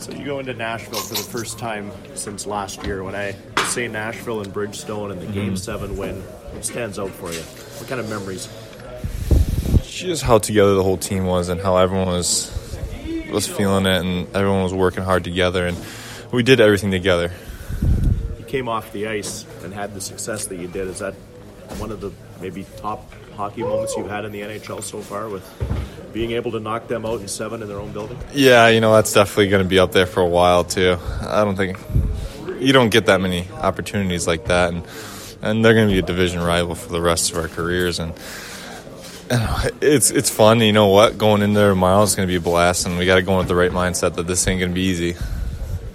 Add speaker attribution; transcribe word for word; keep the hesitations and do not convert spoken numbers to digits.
Speaker 1: So you go into Nashville for the first time since last year. When I say Nashville and Bridgestone and the mm-hmm. Game seven win, what stands out for you? What kind of memories?
Speaker 2: Just how together the whole team was and how everyone was was feeling it and everyone was working hard together and we did everything together.
Speaker 1: You came off the ice and had the success that you did. Is that one of the maybe top hockey moments you've had in the N H L so far, with being able to knock them out in seven in their own building?
Speaker 2: Yeah, you know, that's definitely going to be up there for a while too. I don't think you don't get that many opportunities like that, and and they're going to be a division rival for the rest of our careers, and, and it's it's fun. You know what, going in there tomorrow is going to be a blast, and we got to go in with the right mindset that this ain't going to be easy.